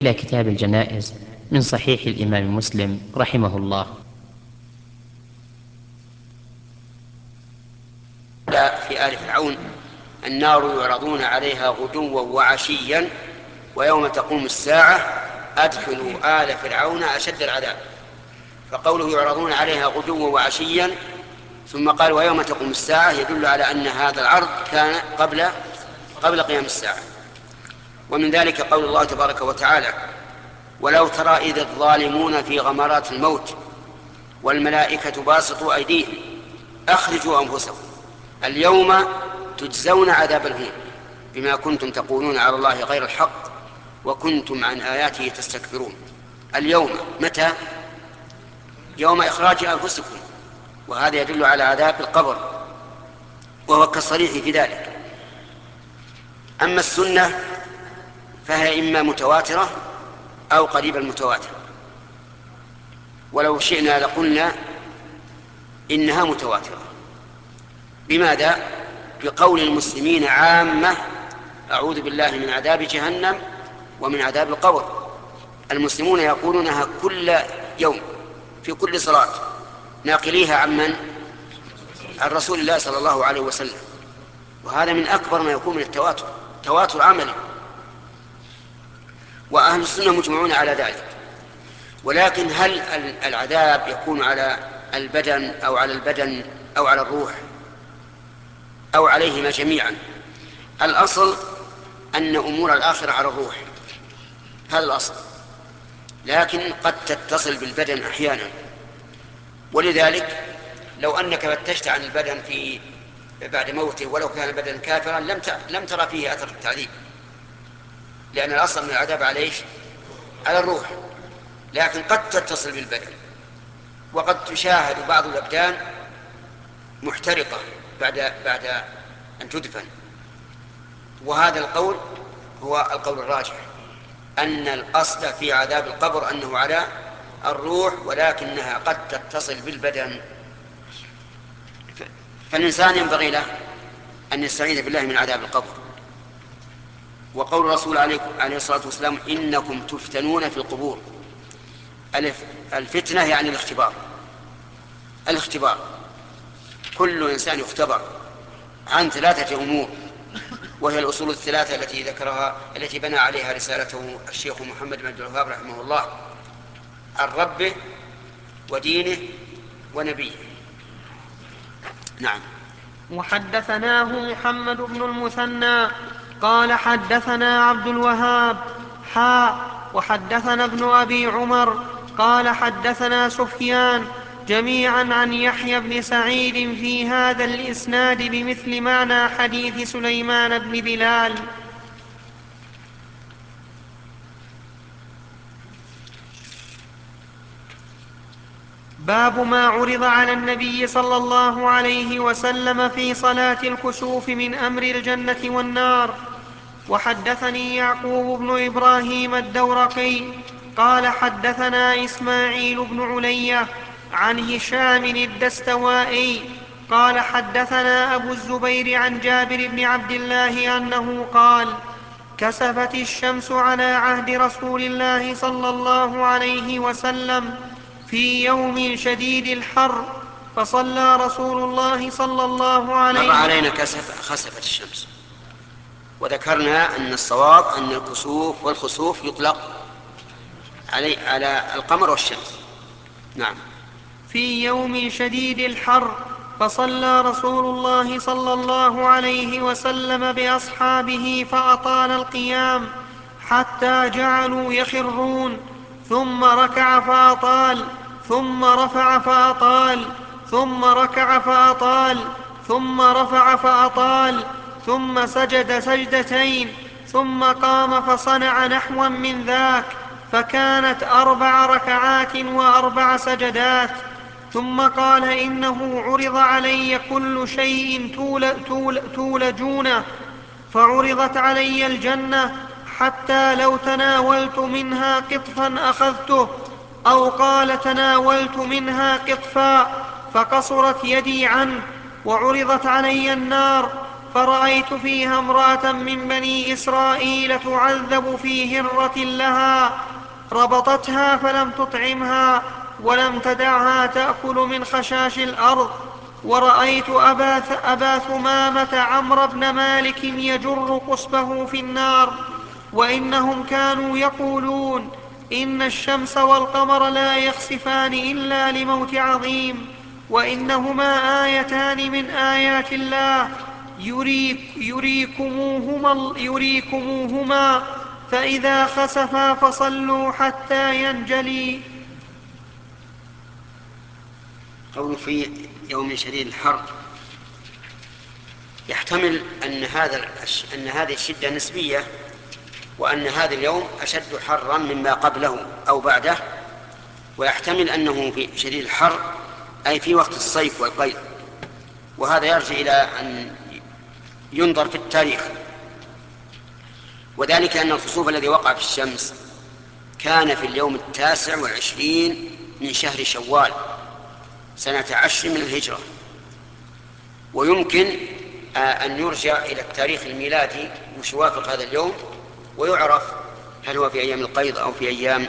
إلى كتاب الجنائز من صحيح الإمام مسلم رحمه الله. في آل فرعون النار يعرضون عليها غدوا وعشيا ويوم تقوم الساعة أدخلوا آل فرعون أشد العذاب. فقوله يعرضون عليها غدوا وعشيا ثم قال ويوم تقوم الساعة يدل على أن هذا العرض كان قبل قيام الساعة. ومن ذلك قول الله تبارك وتعالى ولو ترى إذ الظالمون في غمرات الموت والملائكة باسطوا أيديهم أخرجوا أنفسكم اليوم تجزون عذاب الهون بما كنتم تقولون على الله غير الحق وكنتم عن آياته تستكبرون. اليوم متى؟ يوم إخراج أنفسكم، وهذا يدل على عذاب القبر وهو كالصريح في ذلك. أما السنة فهي إما متواترة أو قريب المتواتر، ولو شئنا لقلنا إنها متواترة. بماذا؟ بقول المسلمين عامة أعوذ بالله من عذاب جهنم ومن عذاب القبر. المسلمون يقولونها كل يوم في كل صلاة، ناقليها عن من؟ عن رسول الله صلى الله عليه وسلم، وهذا من أكبر ما يكون من التواتر، تواتر عملي، وأهل السنة مجمعون على ذلك. ولكن هل العذاب يكون على البدن أو على البدن أو على الروح أو عليهما جميعا؟ الأصل أن أمور الآخرة على الروح، هذا الأصل، لكن قد تتصل بالبدن أحيانا. ولذلك لو أنك فتشت عن البدن بعد موته ولو كان البدن كافرا لم ترى فيه أثر التعذيب، لأن الأصل من العذاب على الروح، لكن قد تتصل بالبدن. وقد تشاهد بعض الأبدان محترقة بعد أن تدفن، وهذا القول هو القول الراجح، أن الأصل في عذاب القبر أنه على الروح، ولكنها قد تتصل بالبدن. فالإنسان ينبغي له أن يستعيذ بالله من عذاب القبر. وقول الرسول عليه الصلاة والسلام إنكم تفتنون في القبور، الفتنة يعني الاختبار، كل إنسان يختبر عن 3 أمور، وهي الأصول الثلاثة التي بنى عليها رسالته الشيخ محمد بن عبد الوهاب رحمه الله: عن ربه ودينه ونبيه. نعم. وحدثناه محمد بن المثنى قال حدثنا عبد الوهاب وحدثنا ابن أبي عمر قال حدثنا سفيان جميعا عن يحيى بن سعيد في هذا الإسناد بمثل معنى حديث سليمان بن بلال. باب ما عرض على النبي صلى الله عليه وسلم في صلاة الكسوف من أمر الجنة والنار. وحدثني يعقوب بن إبراهيم الدورقي قال حدثنا إسماعيل بن علية عن هشام الدستوائي قال حدثنا أبو الزبير عن جابر بن عبد الله أنه قال كسفت الشمس على عهد رسول الله صلى الله عليه وسلم في يوم شديد الحر فصلى رسول الله صلى الله عليه وسلم. مر علينا خسفت الشمس، وذكرنا أن الصواب أن الكسوف والخسوف يطلق على القمر والشمس. نعم. في يوم شديد الحر فصلى رسول الله صلى الله عليه وسلم بأصحابه فأطال القيام حتى جعلوا يخرون، ثم ركع فأطال، ثم رفع فأطال، ثم ركع فأطال، ثم رفع فأطال، ثم سجد سجدتين، ثم قام فصنع نحوا من ذاك، فكانت 4 ركعات و4 سجدات. ثم قال إنه عرض علي كل شيء تولجونه، فعرضت علي الجنة حتى لو تناولت منها قطفا أخذته، أو قال تناولت منها قطفا فقصرت يدي عنه. وعرضت علي النار فرأيت فيها امرأة من بني إسرائيل تعذب في هرة لها، ربطتها فلم تطعمها ولم تدعها تأكل من خشاش الأرض. ورأيت أبا ثمامة عمرو بن مالك يجر قصبه في النار، وإنهم كانوا يقولون إن الشمس والقمر لا يخسفان إلا لموت عظيم، وإنهما آيتان من آيات الله يريكموهما فإذا خسفا فصلوا حتى ينجلي. قول في يوم شديد الحر يحتمل أن هذه الشدة نسبية، وأن هذا اليوم أشد حرا مما قبله أو بعده، ويحتمل أنه في شديد الحر أي في وقت الصيف والقيد، وهذا يرجع إلى أن ينظر في التاريخ، وذلك أن الخسوف الذي وقع في الشمس كان في اليوم 29 من شهر شوال سنة 10 من الهجرة، ويمكن أن يرجع إلى التاريخ الميلادي مش يوافق هذا اليوم، ويعرف هل هو في أيام القيض أو في أيام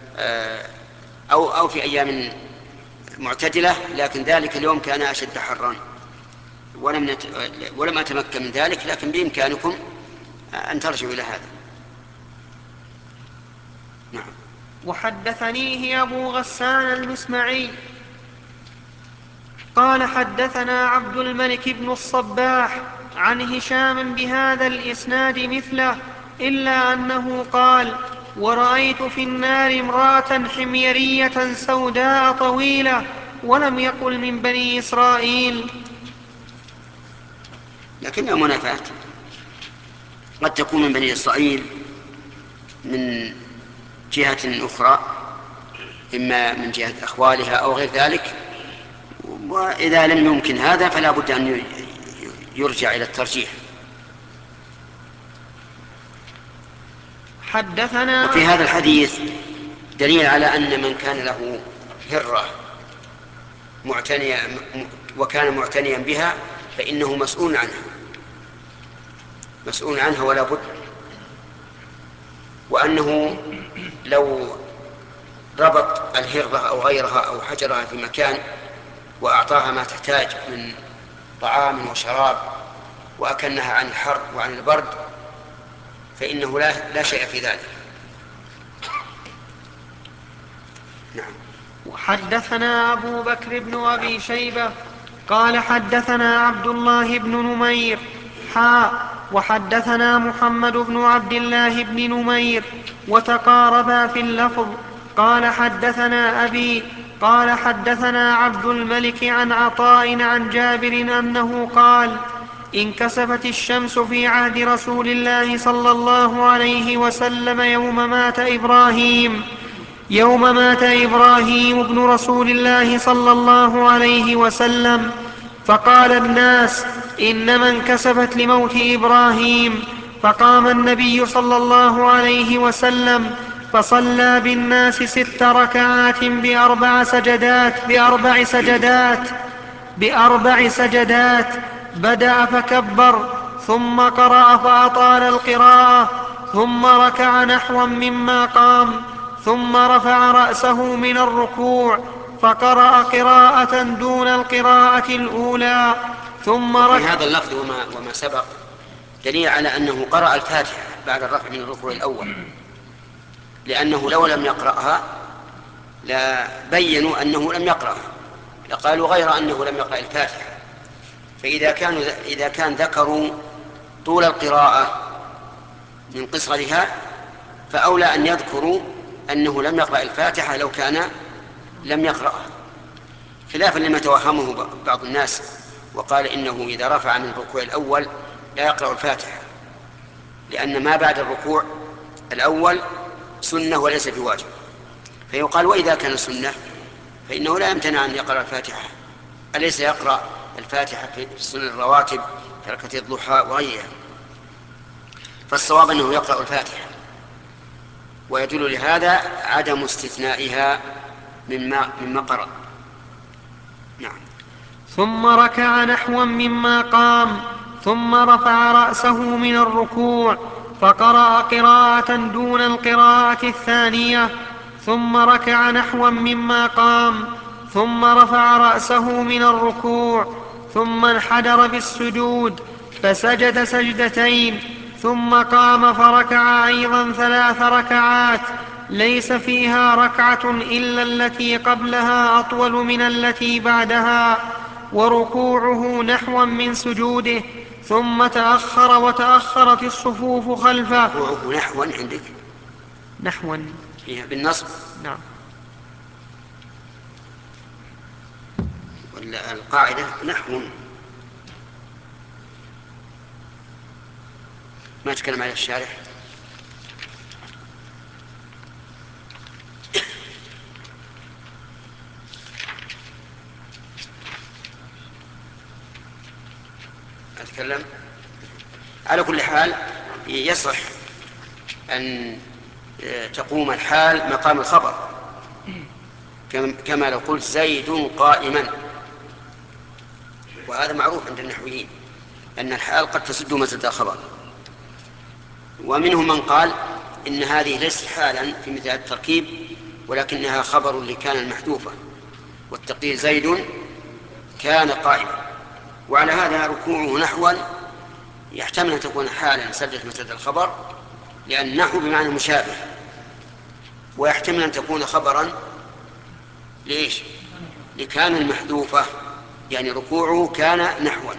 أو في أيام معتدلة، لكن ذلك اليوم كان أشد حرا، ولم أتمكن من ذلك، لكن بإمكانكم أن ترجعوا إلى هذا. نعم. وحدثنيه أبو غسان المسمعي قال حدثنا عبد الملك بن الصباح عن هشام بهذا الإسناد مثله، إلا أنه قال: ورأيت في النار امرأة حميرية سوداء طويلة، ولم يقل من بني إسرائيل. لكنها منافاة، قد تكون من بني إسرائيل من جهة أخرى، إما من جهة أخوالها أو غير ذلك، وإذا لم يمكن هذا فلا بد أن يرجع إلى الترجيح. وفي هذا الحديث دليل على أن من كان له هرة وكان معتنيا بها فإنه مسؤول عنها ولا بد، وأنه لو ربط الهرة أو غيرها أو حجرها في مكان وأعطاها ما تحتاج من طعام وشراب وأكنها عن الحر وعن البرد فإنه لا شيء في ذلك. نعم. وحدثنا أبو بكر بن أبي شيبة قال حدثنا عبد الله بن نمير وحدثنا محمد بن عبد الله بن نمير وتقاربا في اللفظ. قال حدثنا أبي قال حدثنا عبد الملك عن عطاء عن جابر أنه قال: انكسفت الشمس في عهد رسول الله صلى الله عليه وسلم يوم مات إبراهيم ابن رسول الله صلى الله عليه وسلم، فقال الناس: إنما انكسفت لموت إبراهيم. فقام النبي صلى الله عليه وسلم فصلى بالناس 6 ركعات بأربع سجدات، بدأ فكبر ثم قرأ فأطال القراءة، ثم ركع نحوا مما قام، ثم رفع رأسه من الركوع فقرأ قراءة دون القراءة الأولى، ثم في هذا اللفظ وما سبق دليل على أنه قرأ الفاتحة بعد الرفع من الركوع الأول، لأنه لو لم يقرأها لبينوا أنه لم يقرأها، لقالوا غير أنه لم يقرأ الفاتحة. فإذا كان ذكروا طول القراءة من قصرها فأولى أن يذكروا أنه لم يقرأ الفاتحة لو كان لم يقرأها، خلافا لما توهمه بعض الناس وقال إنه إذا رفع من الركوع الأول لا يقرأ الفاتحة، لأن ما بعد الركوع الأول سنة وليس بواجب. فيقال: وإذا كان سنة فإنه لا يمتنع أن يقرأ الفاتحة، أليس يقرأ الفاتحة في السنن الرواتب كركعتي الضحى وغيرها؟ فالصواب أنه يقرأ الفاتحة، ويدل لهذا عدم استثنائها مما قرأ. نعم. ثم ركع نحوا مما قام، ثم رفع رأسه من الركوع فقرأ قراءة دون القراءة الثانية، ثم ركع نحوا مما قام، ثم رفع رأسه من الركوع، ثم انحدر بالسجود فسجد سجدتين، ثم قام فركع أيضا 3 ركعات ليس فيها ركعة إلا التي قبلها أطول من التي بعدها، وركوعه نحوا من سجوده، ثم تأخر وتأخرت الصفوف خلفه. ركوعه نحوا عندك نحوا بالنصب؟ نعم. ولا القاعدة نحو؟ ما تكلم على الشارح. أتكلم. على كل حال يصح أن تقوم الحال مقام الخبر، كما لو قلت زيد قائما، وهذا معروف عند النحويين أن الحال قد تسد مسد الخبر. ومنهم من قال إن هذه ليست حالا في مثل التركيب، ولكنها خبر لكان المحذوفة، والتقدير زيد كان قائما. وعلى هذا ركوعه نحوا يحتمل أن تكون حالا سدت مسد الخبر، لأن نحو بمعنى مشابه، ويحتمل أن تكون خبرا ليش؟ لكان المحذوفة، يعني ركوعه كان نحوا.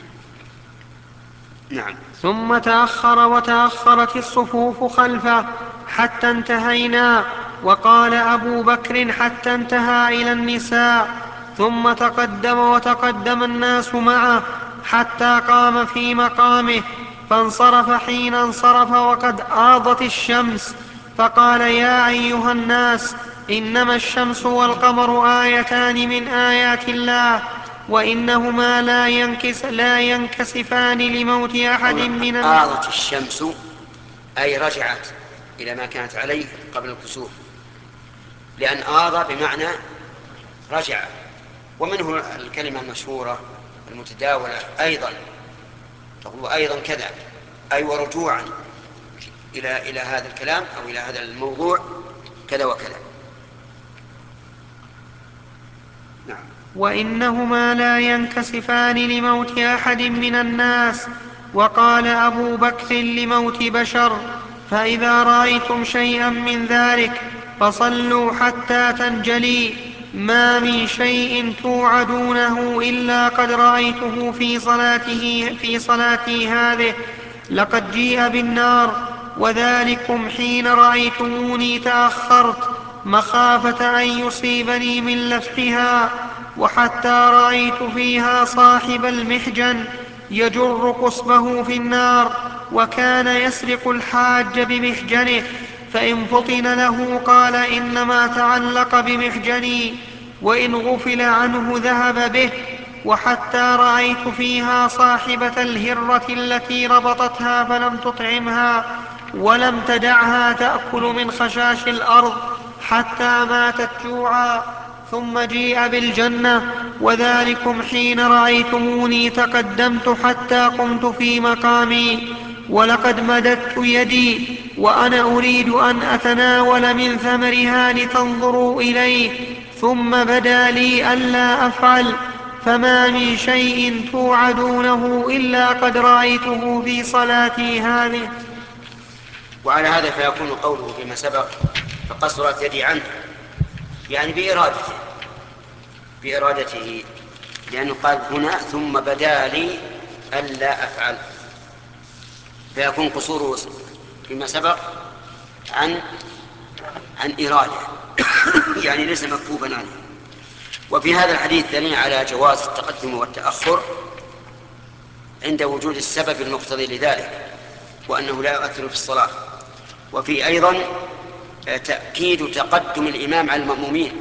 نعم. ثم تأخر وتأخرت الصفوف خلفه حتى انتهينا، وقال أبو بكر حتى انتهى إلى النساء، ثم تقدم وتقدم الناس معه حتى قام في مقامه، فانصرف حين انصرف وقد آضت الشمس، فقال يا أيها الناس إنما الشمس والقمر آيتان من آيات الله، وإنهما لا ينكسفان لموت أحد من آضت الشمس أي رجعت إلى ما كانت عليه قبل الكسوف، لأن آض بمعنى رجع. ومنه الكلمة المشهورة المتداولة أيضا، تقول أيضا كذا، أي ورجوعا إلى هذا الكلام أو إلى هذا الموضوع كذا وكذا. نعم. وإنهما لا ينكسفان لموت أحد من الناس. وقال أبو بكر لموت بشر فإذا رأيتم شيئا من ذلك فصلوا حتى تنجلي، ما من شيء توعدونه إلا قد رأيته في صلاتي هذه، لقد جيء بالنار، وذلكم حين رأيتموني تأخرت مخافة أن يصيبني من لفحها، وحتى رأيت فيها صاحب المحجن يجر قصبه في النار، وكان يسرق الحاج بمحجنه، فإن فطن له قال إنما تعلق بمحجني، وإن غفل عنه ذهب به، وحتى رأيت فيها صاحبة الهرة التي ربطتها فلم تطعمها ولم تدعها تأكل من خشاش الأرض حتى ماتت جوعا، ثم جيء بالجنة، وذلكم حين رأيتموني تقدمت حتى قمت في مقامي، ولقد مددت يدي وأنا أريد أن أتناول من ثمرها لتنظروا إليه، ثم بدا لي ألا أفعل، فما من شيء توعدونه إلا قد رأيته في صلاتي هذه. وعلى هذا فيكون قوله فيما سبق فقصرت يدي عنه، يعني بإرادته، لأنه قال هنا ثم بدا لي ألا أفعل، فيكون قصوره فيما سبق عن إرادة يعني ليس مكتوبا عنه. وفي هذا الحديث دليل على جواز التقدم والتأخر عند وجود السبب المقتضي لذلك، وأنه لا يؤثر في الصلاة. وفي أيضا تأكيد تقدم الإمام على المأمومين،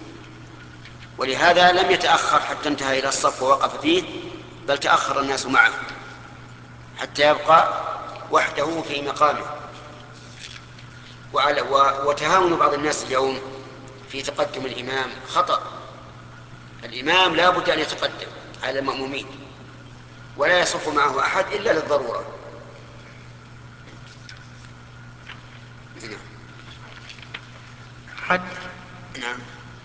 ولهذا لم يتأخر حتى انتهى إلى الصف ووقف فيه، بل تأخر الناس معه حتى يبقى وحده في مقامه. وتهاون بعض الناس اليوم في تقدم الإمام خطأ، الإمام لا بد أن يتقدم على المأمومين، ولا يصف معه أحد إلا للضرورة. حد. نعم.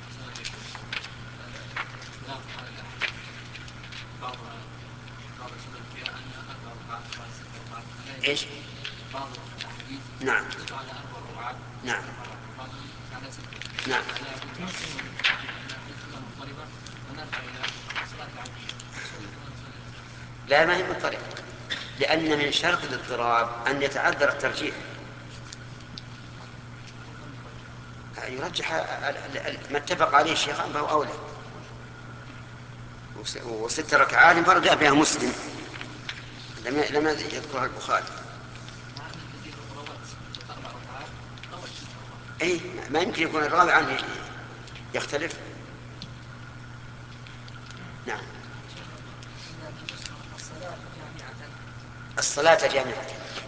ايش؟ نعم. نعم. نعم. لا، ما هي مضطرب، لأن من شرط الاضطراب أن يتعذر الترجيح. يرجح ما اتفق عليه الشيخان فهو أولى. و6 ركعات انفرد بها مسلم، لم يذكرها البخاري. أي ما يمكن يكون الراوي عنه يختلف. نعم. الصلاة جامعة.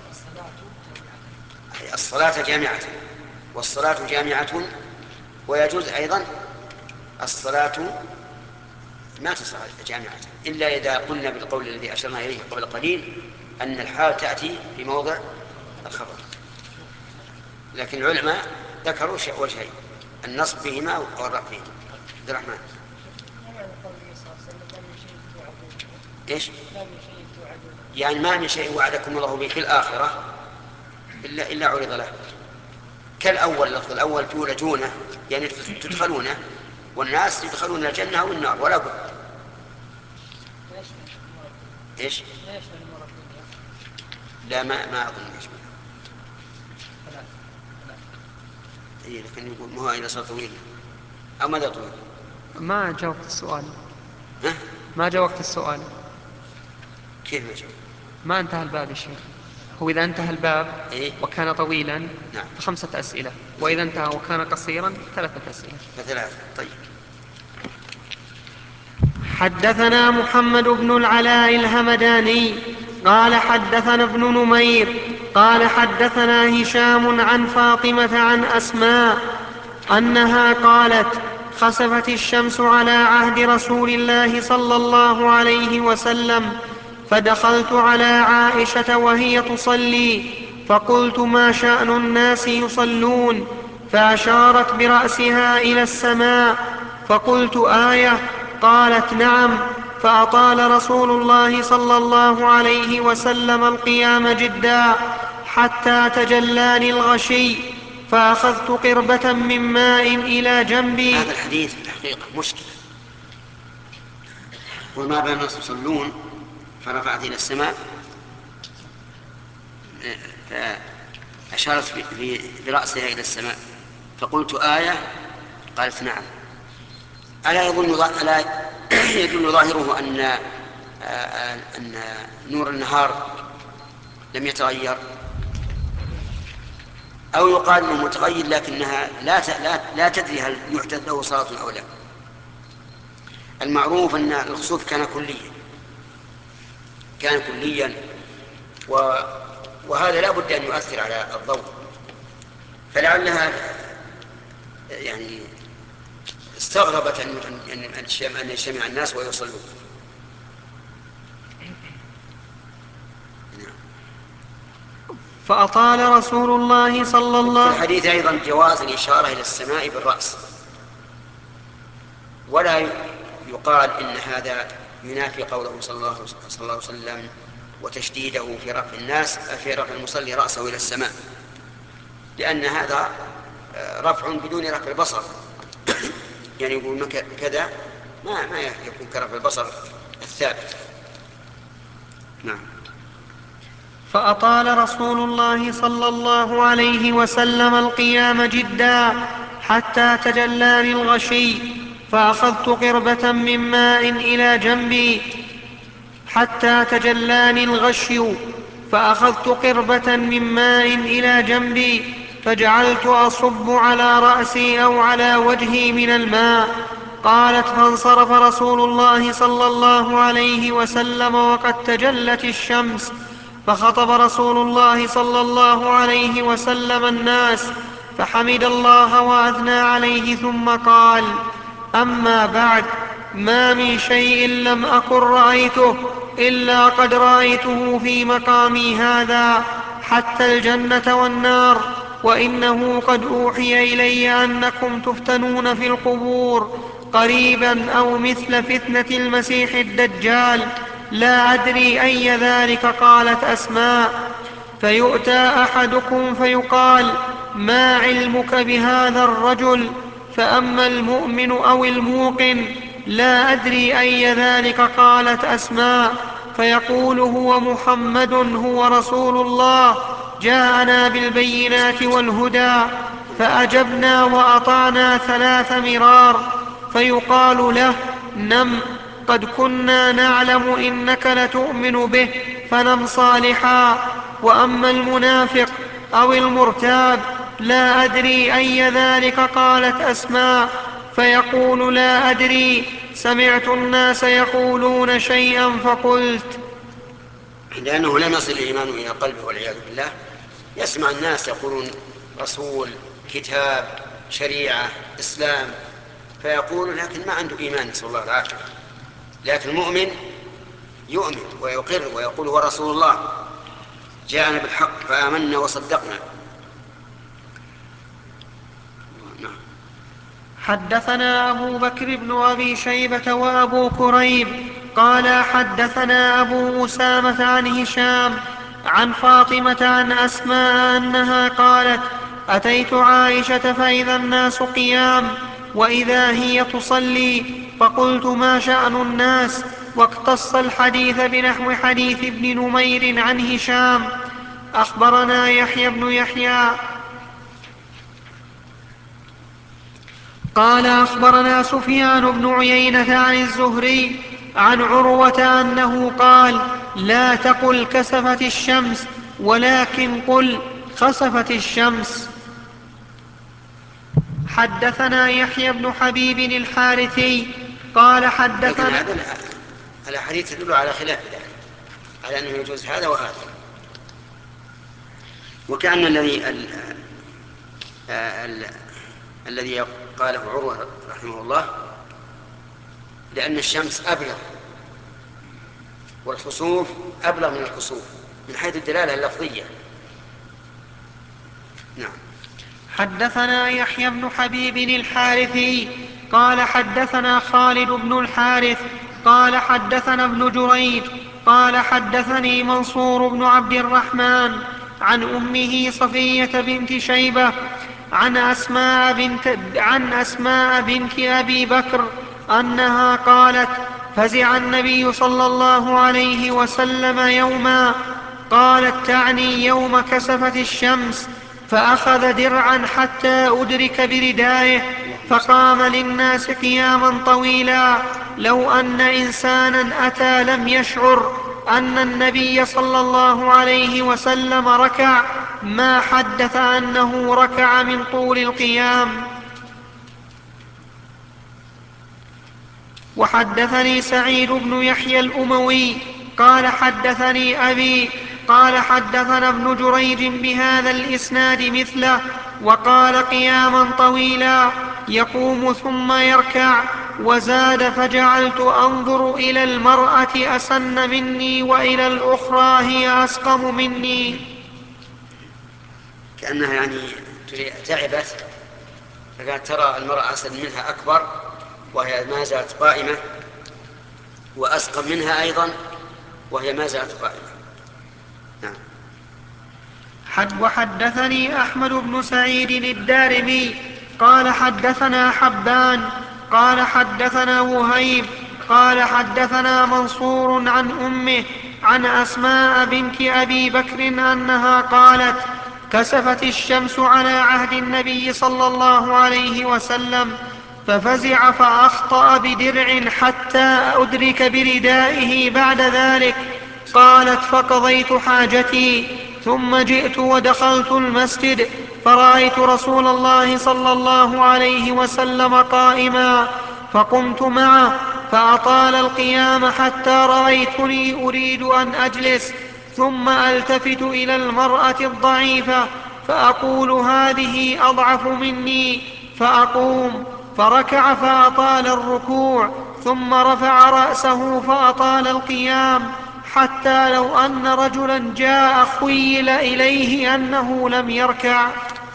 الصلاة جامعة، والصلاة جامعة. ويجوز أيضا الصلاة ما تصح جامعة إلا إذا قلنا بالقول الذي أشرنا إليه قبل قليل أن الحال تأتي في موضع الخبر. لكن العلماء ذكروا وجهين: النصب فيهما والرفع فيهما. عبد الرحمن. إيش؟ يعني ما من شيء وعدكم الله به في الآخرة إلا عرض له، كالأول. لفظ الأول تولجونه يعني تدخلونه، والناس يدخلون الجنة أو النار ولا بد. إيش؟ لا، ما أظن يشمل. إيه، لكن يقول ما هو إذا صار طويل أو ماذا طويل. ما جاوبت السؤال. ها؟ ما جاوبت السؤال. كيف ما جاوب؟ ما انتهى الباب يا شيخ. هو إذا انتهى الباب إيه؟ وكان طويلا نعم. ف5 أسئلة، وإذا انتهى وكان قصيرا 3 أسئلة. ف3. طيب. حدثنا محمد بن العلاء الهمداني قال حدثنا ابن نمير قال حدثنا هشام عن فاطمة عن أسماء أنها قالت: خسفت الشمس على عهد رسول الله صلى الله عليه وسلم، فدخلت على عائشة وهي تصلي، فقلت: ما شأن الناس يصلون؟ فأشارت برأسها إلى السماء، فقلت: آية؟ قالت: نعم. فأطال رسول الله صلى الله عليه وسلم القيام جدا حتى تجلاني الغشي، فأخذت قربة من ماء إلى جنبي. هذا الحديث في الحقيقة مشكلة. وما بين الناس يصلون فرفعت إلى السماء، فأشارت برأسها إلى السماء، فقلت: آية؟ قالت: نعم. ألا يدل ظاهره أن نور النهار لم يتغير، أو يقال أنه متغير لكنها لا تدري هل يحدث له صلاة أو لا. المعروف أن الخسوف كان كليا، وهذا لا بد أن يؤثر على الضوء، فلعلها يعني استغربت أن يجتمع الناس ويصلون. فأطال رسول الله صلى الله في الحديث أيضا جواز الإشارة إلى السماء بالرأس، ولا يقال إن هذا ينافي قوله صلى الله عليه وسلم وتشديده في رفع المصلي رأسه إلى السماء، لأن هذا رفع بدون رفع البصر. يعني يقول كذا ما يكون كرفع البصر الثابت. نعم. فأطال رسول الله صلى الله عليه وسلم القيام جدا حتى تجلاني الغشي، فأخذت قربة من ماء إلى جنبي حتى تجلاني الغشي، فأخذت قربة من ماء إلى جنبي فجعلت أصب على رأسي أو على وجهي من الماء. قالت: فانصرف رسول الله صلى الله عليه وسلم وقد تجلت الشمس، فخطب رسول الله صلى الله عليه وسلم الناس، فحمد الله وأثنى عليه ثم قال: أما بعد، ما من شيء لم أكن رأيته إلا قد رأيته في مقامي هذا حتى الجنة والنار، وإنه قد أوحي إلي أنكم تفتنون في القبور قريبا أو مثل فتنة المسيح الدجال. لا أدري أي ذلك. قالت أسماء: فيؤتى أحدكم فيقال: ما علمك بهذا الرجل؟ فأما المؤمن أو الموقن لا أدري أي ذلك. قالت أسماء: فيقول: هو محمد، هو رسول الله، جاءنا بالبينات والهدى، فأجبنا وأطعنا 3 مرار. فيقال له: نم، قد كنا نعلم إنك لتؤمن به، فنم صالحا. وأما المنافق أو المرتاب لا أدري أي ذلك. قالت أسماء: فيقول: لا أدري، سمعت الناس يقولون شيئا فقلت. لأنه لم يصل الإيمان إلى قلبه والعياذ بالله، يسمع الناس يقولون رسول، كتاب، شريعة، إسلام، فيقول لكن ما عنده إيمان، نسأل الله العافية. لكن المؤمن يؤمن ويقر ويقول: هو رسول الله، جاءنا بالحق فآمنا وصدقنا. حدثنا أبو بكر بن أبي شيبة وأبو كريب قال حدثنا أبو أسامة عن هشام عن فاطمة عن أسماء أنها قالت: أتيت عائشة فإذا الناس قيام وإذا هي تصلي، فقلت: ما شأن الناس؟ واقتص الحديث بنحو حديث ابن نمير عن هشام. أخبرنا يحيى بن يحيى قال أخبرنا سفيان بن عيينة عن الزهري عن عروة أنه قال: لا تقل كسفت الشمس، ولكن قل خسفت الشمس. حدثنا يحيى بن حبيب الحارثي قال حدثنا. لكن هذا الأحاديث تدل على خلاف ذلك، على أنه يجوز هذا وهذا. وكأن الذي قاله عروة رحمه الله لأن الشمس أبلغ والخسوف أبلغ من الكسوف من حيث الدلالة اللفظية. نعم. حدثنا يحيى بن حبيب الحارثي قال حدثنا خالد بن الحارث قال حدثنا ابن جريج قال حدثني منصور بن عبد الرحمن عن أمه صفية بنت شيبة عن أسماء بنت أبي بكر أنها قالت: فزع النبي صلى الله عليه وسلم يوما. قالت: تعني يوم كسفت الشمس، فأخذ درعا حتى أدرك بردائه، فقام للناس قياما طويلا، لو أن إنسانا أتى لم يشعر أن النبي صلى الله عليه وسلم ركع ما حدث أنه ركع من طول القيام. وحدثني سعيد بن يحيى الأموي قال حدثني أبي قال حدثنا ابن جريج بهذا الإسناد مثله، وقال: قياما طويلا يقوم ثم يركع. وزاد: فجعلت أنظر إلى المرأة أسن مني وإلى الأخرى هي أسقم مني. كأنها يعني تعبت، فكانت ترى المرأة أسن منها أكبر وهي ما زالت قائمة، وأسقم منها أيضا وهي ما زالت قائمة. نعم. وحدثني أحمد بن سعيد الدارمي قال حدثنا حبان قال حدثنا وهيب قال حدثنا منصور عن أمه عن أسماء بنت أبي بكر أنها قالت: كسفت الشمس على عهد النبي صلى الله عليه وسلم، ففزع فأخطأ بدرع حتى أدرك بردائه بعد ذلك. قالت: فقضيت حاجتي ثم جئت ودخلت المسجد، فرأيت رسول الله صلى الله عليه وسلم قائما، فقمت معه فأطال القيام حتى رأيتني أريد أن أجلس، ثم ألتفت إلى المرأة الضعيفة فأقول: هذه أضعف مني، فأقوم، فركع فأطال الركوع، ثم رفع رأسه فأطال القيام، حتى لو أن رجلا جاء خيل إليه أنه لم يركع.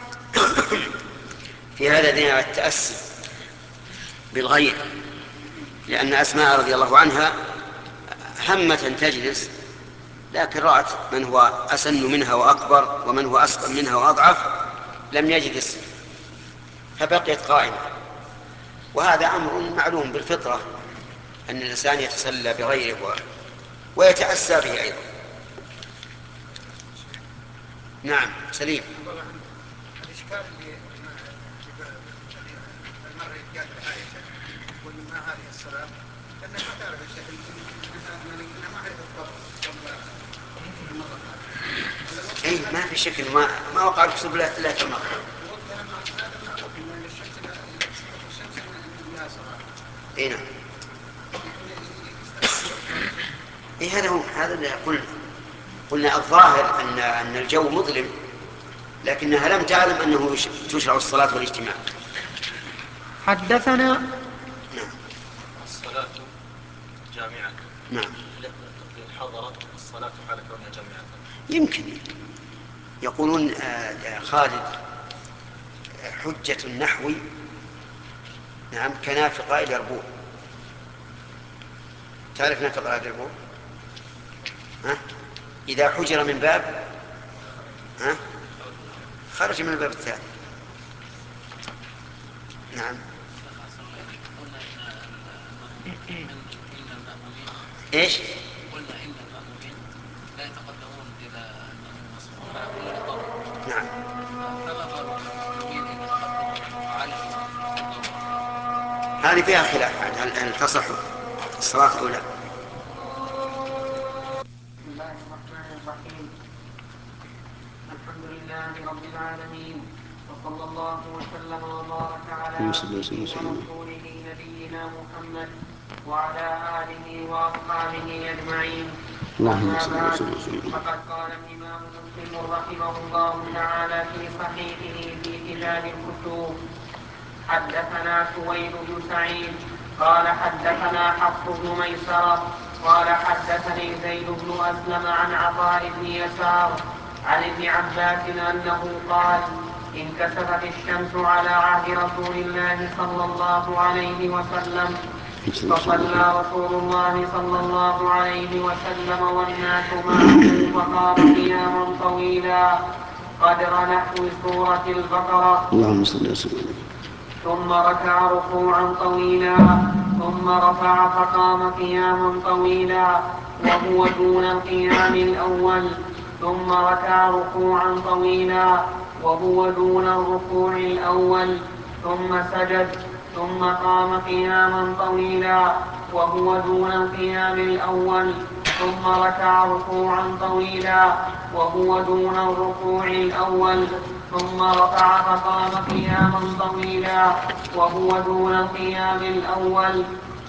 في هذا دين على التأسي بالغير، لأن أسماء رضي الله عنها همة تجلس، لكن رأت من هو أسن منها وأكبر ومن هو أسقم منها وأضعف لم يجلس فبقيت قائمة. وهذا أمر معلوم بالفطرة أن الإنسان يتسلى بغيره ويتأسى به أيضا. نعم سليم. الإشكال اللي المرة قال عائشة يقول ما هذه الصلاة لأنك ما تعرف الشيء إنها ما عرفت أي ما في شكل ما وقع الكسب لا تمر. اي نعم. اي هذا اللي قلنا الظاهر ان الجو مظلم، لكنها لم تعلم انه تشرع الصلاة والاجتماع. حدثنا. نعم. الصلاة جامعة. نعم. حضرت الصلاة حال كونها جامعة. يمكن يقولون خالد حجة النحو نعم كنافق قائد يربوع. تعرف نافق قائد يربوع؟ إذا حجر من باب خرج من الباب الثاني. نعم. ايش؟ قلنا إن المأمومين لا يتقدمون إلى المأموم مصفوفا. نعم. فما بال المأمومين إذا تقدموا وعلموا هذه فيها خلاف هل تصح الصلاة أو لا. بسم الله الرحمن الرحيم. الحمد لله رب العالمين، وصلى الله وسلم وبارك على عبده ورسوله نبينا محمد وعلى آله وأصحابه أجمعين. أما بعد، فقد قال الإمام مسلم رحمه الله تعالى في صحيحه في كتاب الكسوف: حدثنا سويد بن سعيد قال حدثنا حفص بن ميسرة قال حدثني زيد بن أسلم عن عطاء بن يسار عن ابن عباس أنه قال: انكسفت الشمس على عهد رسول الله صلى الله عليه وسلم، فصلى رسول الله صلى الله عليه وسلم والناس معه فقام قياما طويلا قدر نحو سورة البقرة، ثم ركع ركوعا طويلا ثم رفع فقام قياما طويلا وهو دون القيام الأول، ثم ركع ركوعا طويلا وهو دون الركوع الأول، ثم سجد، ثم قام قياما طويلا وهو دون القيام الأول، ثم ركع ركوعا طويلا وهو دون الركوع الأول، ثم رفع فقام قياما طويلا وهو دون القيام الأول،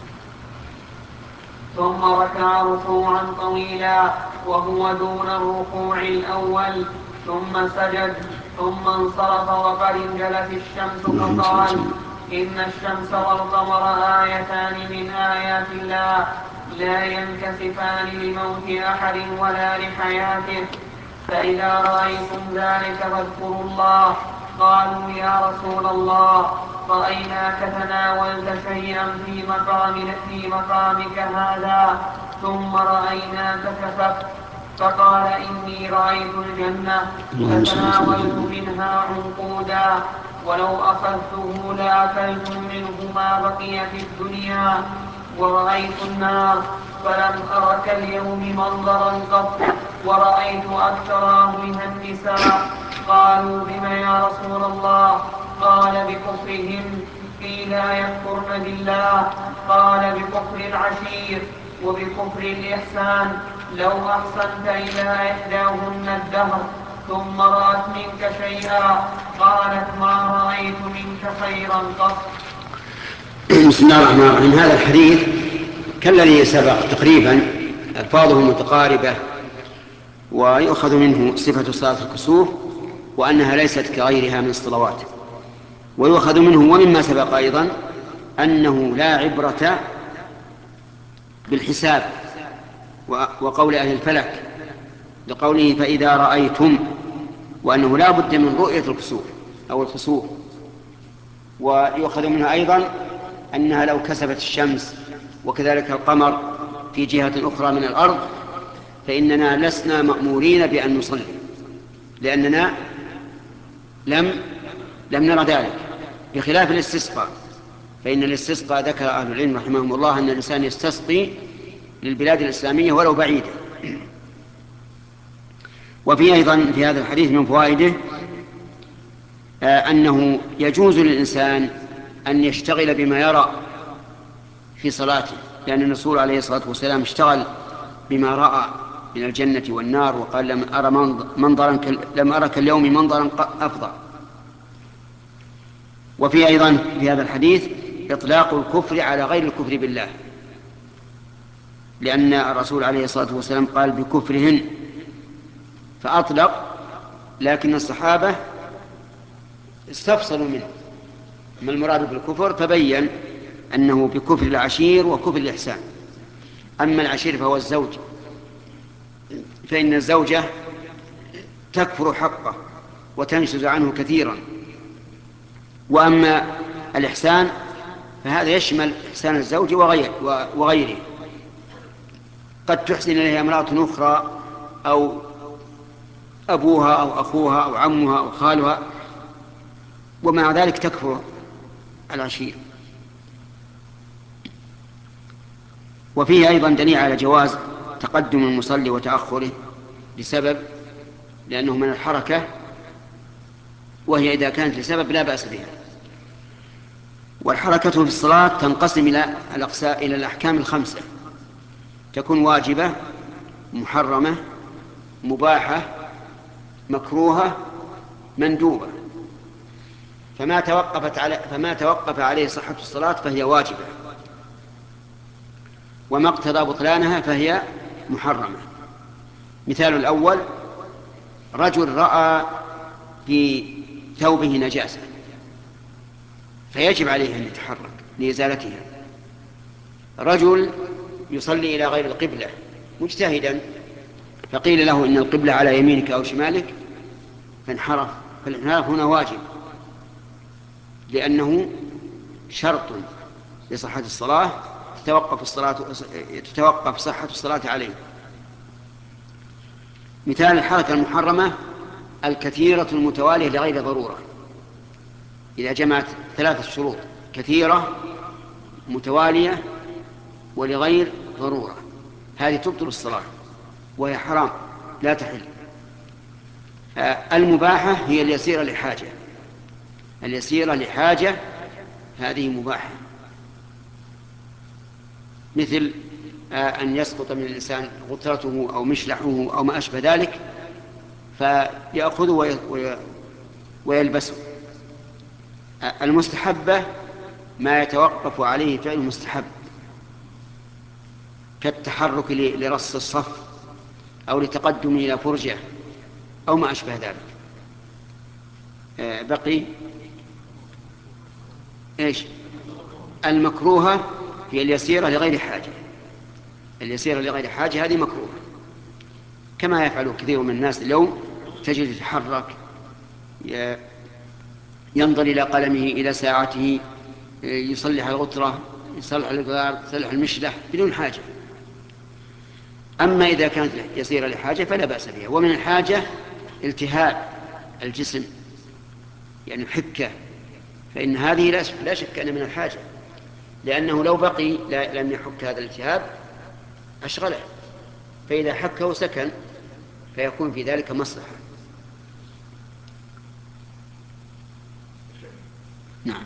ثم ركع ركوعا طويلا وهو دون الركوع الأول، ثم سجد، ثم انصرف وقد انجلت الشمس فقال: إن الشمس والقمر آيتان من آيات الله لا ينكسفان لموت أحد ولا لحياته، فإذا رأيتم ذلك فاذكروا الله. قالوا: يا رسول الله، رأيناك تناولت شيئا في مقامك هذا ثم رأيناك كففت. فقال: إني رأيت الجنة فتناولت منها عنقودا، ولو أخذته لأكلت منه ما بقي في الدنيا. ورأيت النار فلم أر كاليوم منظرا قط، ورأيت أكثر أهلها النساء. قالوا: بم يا رسول الله؟ قال: بكفرهن. قيل: يكفرن بالله؟ قال: بكفر العشير وبكفر الإحسان. لو أحسنت إلى إحداهن الدهر ثم رأت منك شيئا قالت: ما رأيت منك خيرا قط. بسم الله الرحمن الرحيم. هذا الحديث كالذي سبق تقريبا، ألفاظه متقاربة، ويؤخذ منه صفة صلاة الكسوف وأنها ليست كغيرها من الصلوات، ويؤخذ منه ومما سبق أيضا أنه لا عبرة بالحساب وقول أهل الفلك لقوله فإذا رأيتم، وأنه لا بد من رؤية الكسوف أو الخسوف. ويؤخذ منها أيضا أنها لو كسفت الشمس وكذلك القمر في جهة أخرى من الأرض فإننا لسنا مأمورين بأن نصلي، لأننا لم نرى ذلك، بخلاف الاستسقاء. فإن الاستسقاء ذكر أهل العلم رحمهم الله أن الإنسان يستسقي للبلاد الإسلامية ولو بعيدة. وفي أيضا في هذا الحديث من فوائده أنه يجوز للإنسان أن يشتغل بما يرى في صلاته، لأن الرسول عليه الصلاة والسلام اشتغل بما رأى من الجنة والنار، وقال لم أرى كاليوم منظرا أفضل. وفي أيضا في هذا الحديث إطلاق الكفر على غير الكفر بالله، لأن الرسول عليه الصلاة والسلام قال بكفرهن فأطلق، لكن الصحابة استفصلوا منه ما المراد بالكفر، فبين أنه بكفر العشير وكفر الإحسان. أما العشير فهو الزوج، فإن الزوجة تكفر حقه وتنشز عنه كثيرا. وأما الإحسان فهذا يشمل إحسان الزوج وغيره. قد تحسن إليها امرأة أخرى أو أبوها أو أخوها أو عمها أو خالها، ومع ذلك تكفر العشير. وفيه أيضا دليل على جواز تقدم المصلي وتأخره لسبب، لأنه من الحركة، وهي إذا كانت لسبب لا بأس بها. والحركة في الصلاة تنقسم إلى الأحكام الخمسة، تكون واجبة، محرمة، مباحة، مكروهة، مندوبة. فما توقف عليه صحة الصلاة فهي واجبة، وما اقتضى بطلانها فهي محرمة. مثال الأول: رجل رأى في ثوبه نجاسة فيجب عليه أن يتحرك لإزالتها. رجل يصلي إلى غير القبلة مجتهدا، فقيل له إن القبلة على يمينك أو شمالك فانحرف، فالانحراف هنا واجب، لأنه شرط لصحة الصلاة، تتوقف صحة الصلاة عليه. مثال الحركة المحرمة: الكثيرة المتوالية لغير ضرورة، إذا جمعت 3 شروط: كثيرة، متوالية، ولغير ضرورة، هذه تبطل الصلاة وهي حرام لا تحل. المباحة هي اليسيرة لحاجة، اليسيرة لحاجة هذه مباحة، مثل أن يسقط من الإنسان غترته أو مشلحه أو ما أشبه ذلك فيأخذه ويلبسه. المستحبة ما يتوقف عليه فعل مستحب، كالتحرك لرص الصف أو لتقدم إلى فرجة أو ما أشبه ذلك. بقي إيش؟ المكروهة هي اليسيرة لغير حاجة، اليسيرة لغير حاجة هذه مكروهة، كما يفعل كثير من الناس اليوم، تجد يتحرك، ينظر إلى قلمه، إلى ساعته، يصلح الغترة، يصلح الغار، يصلح المشلح بدون حاجة. أما إذا كانت يسيرة لحاجة فلا بأس بها. ومن الحاجة التهاب الجسم، يعني الحكة، فإن هذه لا شك أن من الحاجة، لأنه لو بقي لم يحك هذا الالتهاب أشغله، فإذا حكه سكن، فيكون في ذلك مصلحة. نعم.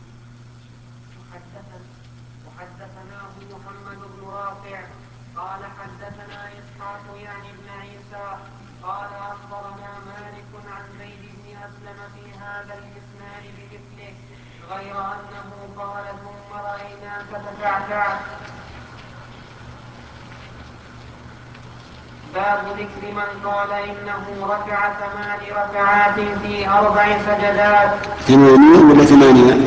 وحدثناه محمد بن رافع قال حدثنا إسحاق يعني بن عيسى قال أخبرنا مالك عن زيد بن أسلم في هذا الإسناد بمثله، غير أنه قال ثم رأيناك تكعكعت. باب ذكر من قال إنه ركع 8 ركعات في 4 سجدات. 8 ولا 8؟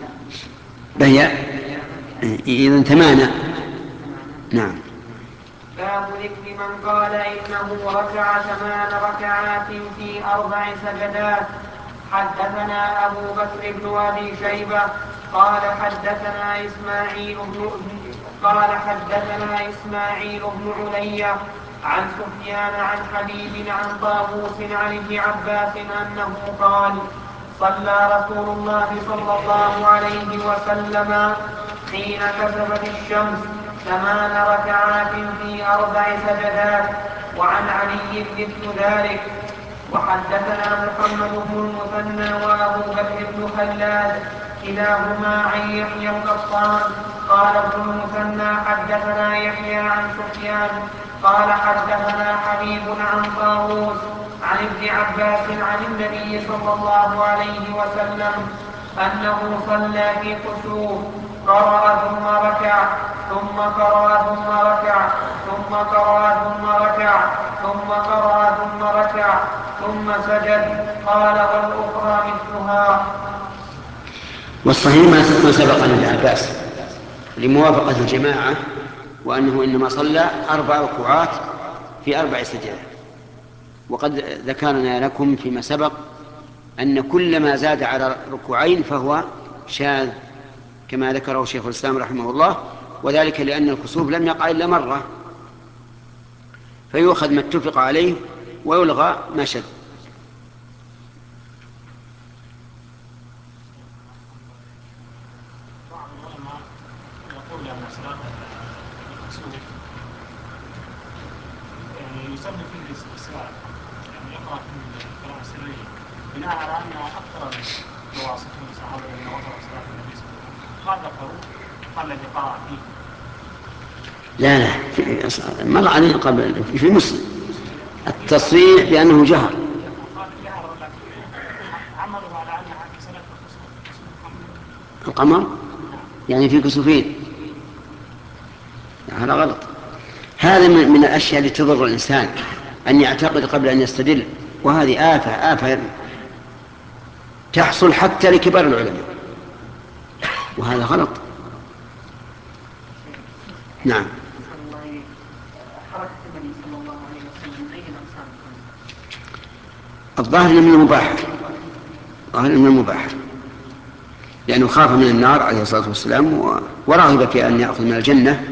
بهي إذن 8. نعم. باب ذكر من قال إنه ركع 8 ركعات في 4 سجدات. حدثنا أبو بكر بن أبي شيبة قال حدثنا إسماعيل بن علية عن سفيان عن حبيب عن طاووس عن ابن عباس أنه قال صلى رسول الله صلى الله عليه وسلم حين كسفت الشمس 8 ركعات في 4 سجدات. وعن علي مثل ذلك. وحدثنا محمد بن المثنى وأبو بكر بن خلاد كلاهما عن يحيى القطان قال ابن المثنى حدثنا يحيى عن سفيان قال حدثنا حبيب عن طاووس عن ابن عباس عن النبي صلى الله عليه وسلم أنه صلى في كسوف قرأ ثم ركع ثم قرأ ثم ركع ثم قرأ ثم ركع ثم قرأ ثم ركع ثم سجد. قال والأخرى مثلها. والصحيح ما سبق عن ابن عباس لموافقة الجماعة وأنه إنما صلى 4 ركوعات في 4 سجدات. وقد ذكرنا لكم فيما سبق أن كل ما زاد على ركوعين فهو شاذ كما ذكره شيخ الإسلام رحمه الله، وذلك لأن الكسوف لم يقع إلا مرة، فيؤخذ ما اتفق عليه ويلغى ما شذ. بعض العلماء يقول أن صلاة الكسوف يعني يسمى فيه الاستسلام، يعني يقرأ في القراءة السرية بناء على أن أكثر الواصفين الصحابة الذين وصلوا صلاة النبي صلى الله عليه وسلم ما ذكروا قال الذي قرأ فيه. لا مر عليه قبل في مسلم التصريح بأنه جهر. عملوا على أنها في صلاة الكسوف القمر يعني في كسوفين، هذا غلط. هذا من الأشياء التي تضر الإنسان أن يعتقد قبل أن يستدل، وهذه آفة تحصل حتى لكبار العلماء، وهذا غلط. نعم. الظاهر من المباح لأنه خاف من النار عليه الصلاة والسلام ورغب في أن يأخذ من الجنة.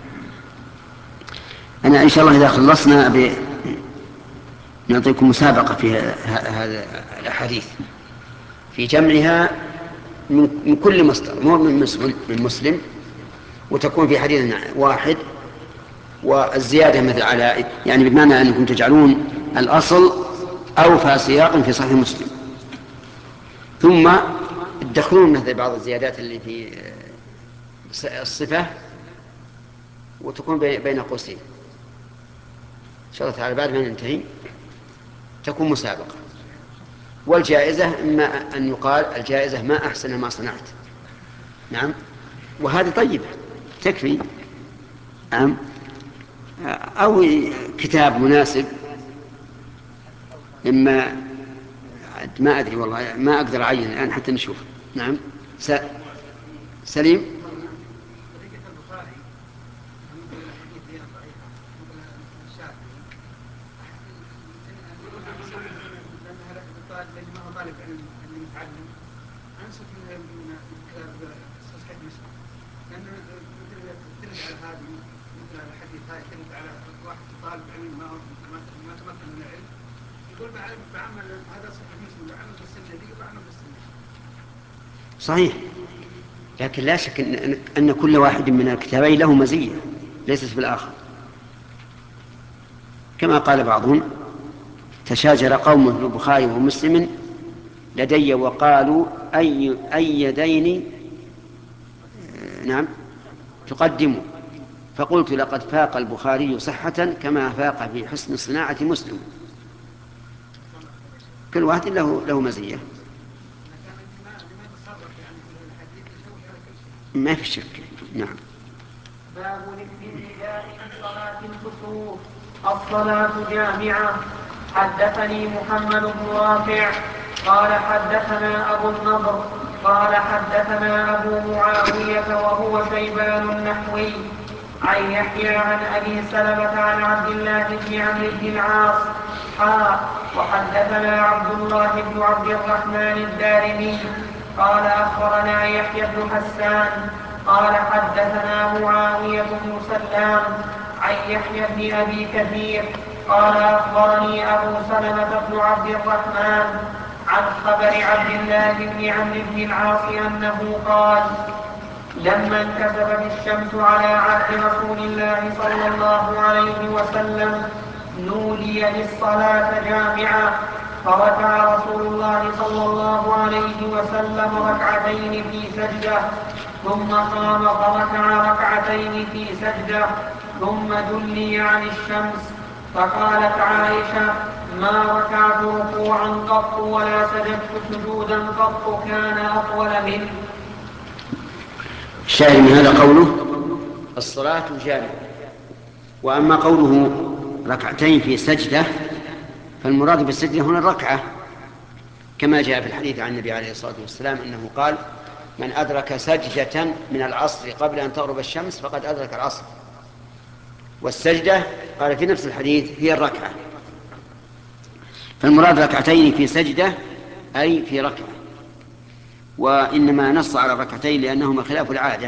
أنا إن شاء الله إذا خلصنا نعطيكم مسابقة في هذا الأحاديث في جمعها من كل مصدر، مو من مسلم، وتكون في حديث واحد، والزيادة مثل على يعني بمعنى أنكم تجعلون الأصل أوفى سياق في صحيح مسلم، ثم تدخلون مثل بعض الزيادات اللي في الصفة وتكون بين قوسين إن شاء الله تعالى. بعد ما ننتهي تكون مسابقة، والجائزة إما أن يقال الجائزة ما أحسن ما صنعت. نعم، وهذه طيبة تكفي. نعم، أو كتاب مناسب، إما ما أدري والله ما أقدر أعين الآن حتى نشوف. نعم. سليم. طالب علم متعلم انصت من كتاب صحيح مسلم، لانه ترد على هذه مثل الحديث هاي ترد على واحد طالب علم ما تمكن من العلم، يقول بعمل هذا صحيح مسلم بعمل بالسنه دي وبعمل بالسنه. صحيح، لكن لا شك أن كل واحد من الكتابين له مزية ليست بالآخر، كما قال بعضهم تشاجر قوم في البخاري ومسلم لدي وقالوا أي يدين نعم تقدم، فقلت لقد فاق البخاري صحة كما فاق في حسن صناعة مسلم. كل واحد له مزية، ما في شك. نعم. باب الابتداء في صلاة الكسوف. الصلاة جامعة. حدثني محمد بن رافع قال حدثنا أبو النضر قال حدثنا أبو معاوية وهو شيبان النحوي عن يحيى عن أبي سلمة عن عبد الله بن عمرو بن العاص وحدثنا عبد الله بن عبد الرحمن الدارمي قال أخبرنا يحيى بن حسان قال حدثنا معاوية بن سلام عن يحيى بن أبي كثير قال أخبرني أبو سلمة بن عبد الرحمن عن خبر عبد الله بن عمرو بن العاص أنه قال لما انكسفت الشمس على عهد رسول الله صلى الله عليه وسلم نودي للصلاة جامعة فركع رسول الله صلى الله عليه وسلم ركعتين في سجدة ثم قام فركع ركعتين في سجدة ثم دلي عن الشمس فقالت عائشة ما ركعت ركوعا قط ولا سجدت سجودا قط كان أطول منه. الشاهد من هذا قوله الصلاة جامعة. وأما قوله ركعتين في سجدة فالمراد بالسجدة هنا الركعة كما جاء في الحديث عن النبي عليه الصلاة والسلام أنه قال من أدرك سجدة من العصر قبل أن تغرب الشمس فقد أدرك العصر. والسجدة قال في نفس الحديث هي الركعة، فالمراد ركعتين في سجدة أي في ركعة، وإنما نص على الركعتين لأنهما خلاف العادة.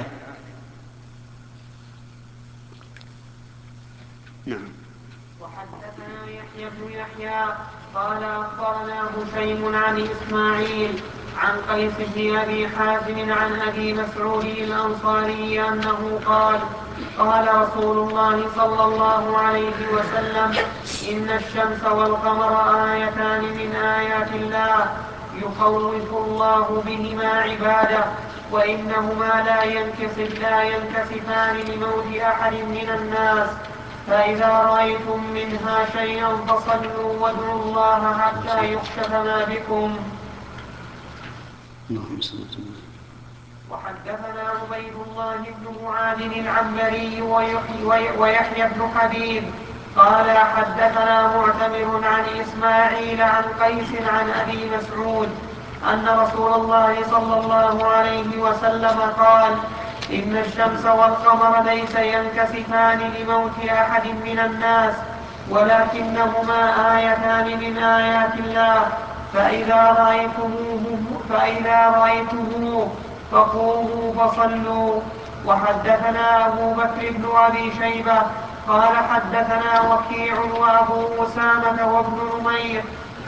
نعم. وحدثنا يحيى بن يحيى قال أخبرنا هشيم عن إسماعيل عن قيس بن أبي حازم عن أبي مسعود الأنصاري أنه قال قال رسول الله صلى الله عليه وسلم إن الشمس والقمر آيتان من آيات الله يخوف الله بهما عباده وإنهما لا ينكسفان لموت أحد من الناس فإذا رأيتم منها شيئا فصلوا وادعوا الله حتى يكشف ما بكم. وحدثنا عبيد الله بن معاذ العنبري ويحيى بن حبيب قال حدثنا معتمر عن إسماعيل عن قيس عن أبي مسعود أن رسول الله صلى الله عليه وسلم قال إن الشمس والقمر ليس ينكسفان لموت أحد من الناس ولكنهما آيتان من آيات الله فإذا رأيتموه فقوموا فصلوا. وحدثنا أبو بكر بن أبي شيبة قال حدثنا وكيع وأبو أسامة وابن نمير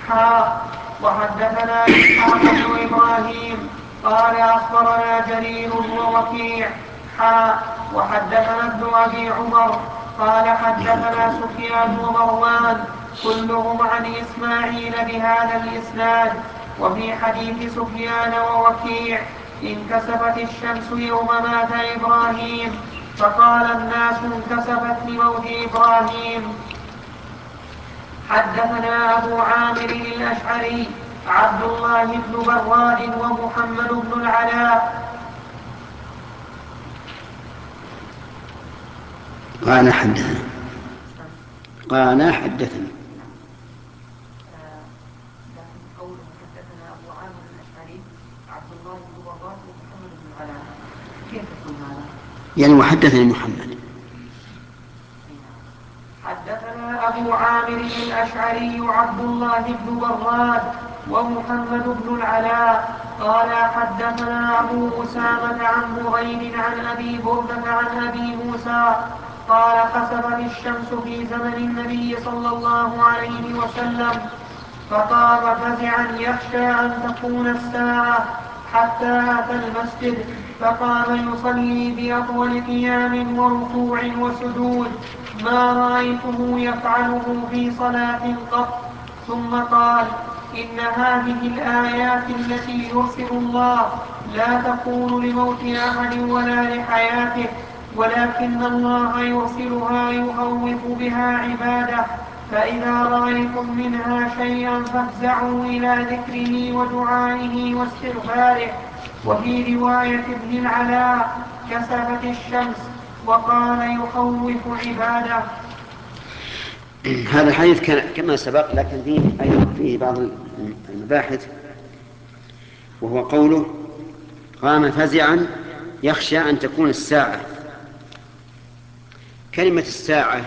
وحدثنا إسحاق بن إبراهيم قال أخبرنا جرير ووكيع وحدثنا ابن أبي عمر قال حدثنا سفيان ومروان كلهم عن إسماعيل بهذا الإسناد. وفي حديث سفيان ووكيع انكسفت الشمس يوم مات إبراهيم فقال الناس انكسفت لموت إبراهيم. حدثنا أبو عامر الأشعري عبد الله بن براد ومحمد بن العلاء قال حدثنا قوله حدثنا أبو عامر الأشعري عبد الله بن براد ومحمد بن العلاء كيف يكون هذا؟ يعني وحدثني محمد. حدثنا أبو عامر الأشعري عبد الله بن براد ومحمد بن العلاء قال حدثنا أبو أسامة عن بغير عن أبي بردة عن أبي موسى قال خسفت الشمس في زمن النبي صلى الله عليه وسلم فقام فزعا يخشى أن تكون الساعة حتى أتى المسجد فقام يصلي بأطول قيام وركوع وسجود ما رأيته يفعله في صلاة قط. ثم قال إن هذه الآيات التي يرسل الله لا تكون لموت أحد ولا لحياته ولكن الله يرسلها يخوف بها عباده فإذا رأيتم منها شيئا فافزعوا إلى ذكره ودعائه واستغفاره. وفي رواية ابن العلاء كسفت الشمس وقال يخوف عباده. هذا الحديث كما سبق لكن فيه بعض المباحث، وهو قوله قام فزعا يخشى أن تكون الساعة كلمة الساعة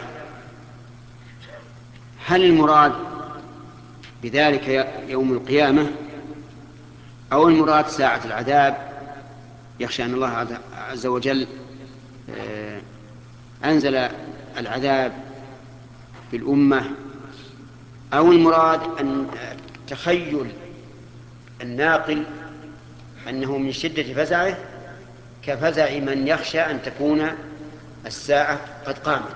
هل المراد بذلك يوم القيامة أو المراد ساعة العذاب؟ يخشى أن الله عز وجل أنزل العذاب بالأمة، أو المراد أن تخيل الناقل أنه من شدة فزعه كفزع من يخشى أن تكون الساعة قد قامت.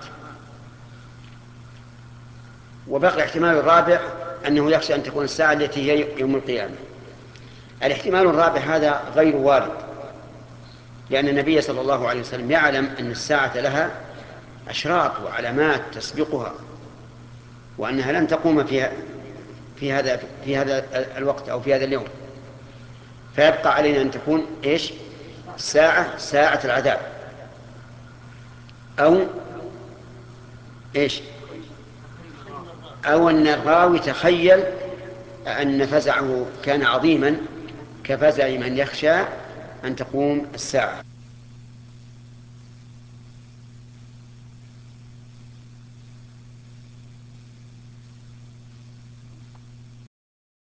وبقي الاحتمال الرابع أنه يخشى أن تكون الساعة التي هي يوم القيامة. الاحتمال الرابع هذا غير وارد، لأن النبي صلى الله عليه وسلم يعلم أن الساعة لها أشراط وعلامات تسبقها، وأنها لن تقوم في هذا الوقت أو في هذا اليوم. فيبقى علينا أن تكون إيش؟ ساعة العذاب، أو إيش؟ أو أن الراوي تخيل أن فزعه كان عظيما كفزع من يخشى أن تقوم الساعة.